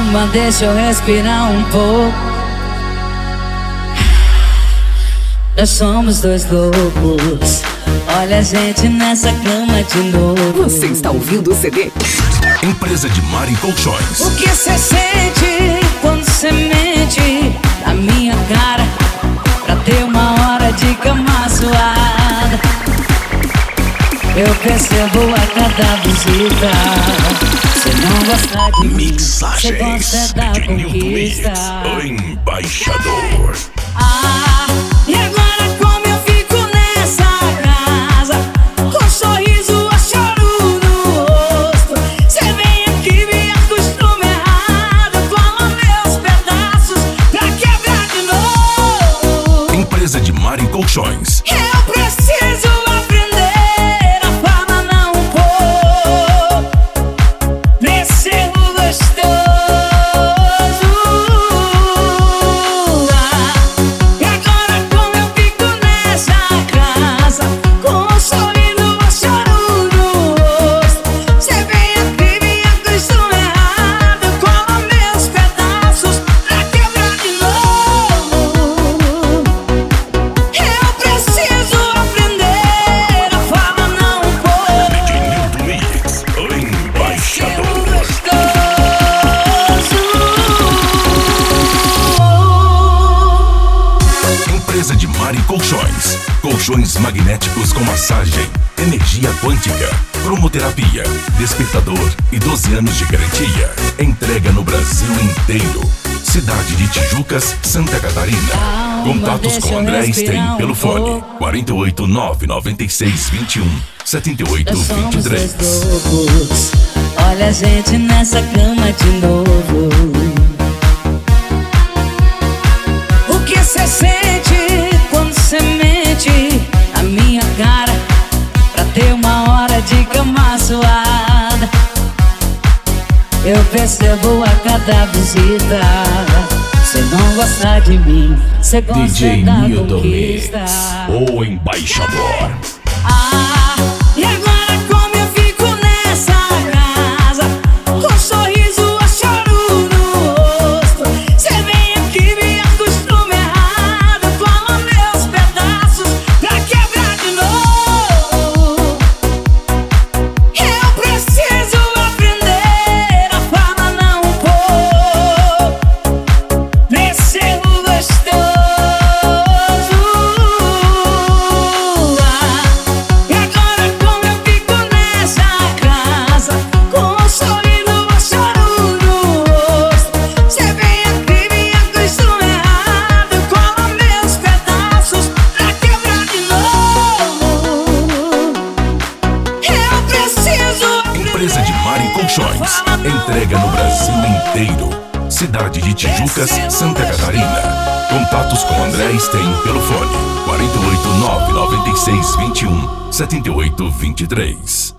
Calma, deixa eu respirar um pouco. Nós somos dois loucos. Olha a gente nessa cama de novo. Você está ouvindo o CD? Empresa de Mari Colchões. O que cê sente quando cê mente na minha cara pra ter uma hora de cama suada? Eu percebo a cada visita. Cê não gosta de mim, cê gosta da de Nilton Mix, conquista. o embaixador. E agora como eu fico nessa casa, com um sorriso a choro no rosto? Cê vem aqui, me acostuma errado, cola meus pedaços pra quebrar de novo. Empresa de Mari Colchões. Eu preciso aprender a falar não pôr nesse erro gostoso. E agora como eu fico nessa casa, com um sorriso a choro no rosto? Cê vem aqui, me acostuma errado, cola meus pedaços pra quebrar de novo. Eu preciso aprender a falar não pôr De Nilton Mix, o embaixador. Empresa de Mari Colchões. Colchões magnéticos com massagem, energia quântica, cromoterapia, despertador e 12 anos de garantia. Entrega no Brasil inteiro. Cidade de Tijucas, Santa Catarina. Contatos com André Stein pelo fone 48 996 21 78 Nós somos 23. dois loucos. Olha a gente nessa cama de novo. O que cê sente quando cê mente na minha cara pra ter uma hora de cama suada? Eu percebo a cada visita. Cê não gosta de mim, cê gosta DJ da Nilton Mix, conquista. o embaixador. E agora como eu fico nessa casa, com um sorriso a choro no rosto? Cê vem aqui, me acostuma errado, cola meus pedaços pra quebrar de novo. Eu preciso aprender a falar não pôr nesse erro gostoso. E agora como eu fico nessa casa, com um sorriso a choro no rosto? Cê vem aqui, me acostuma errado, cola meus pedaços pra quebrar de novo. Eu preciso Empresa de Mari Colchões. Entrega no Brasil inteiro. Cidade de Tijucas, Santa Catarina. Contatos com André Stein pelo fone 48 996 21 78 23.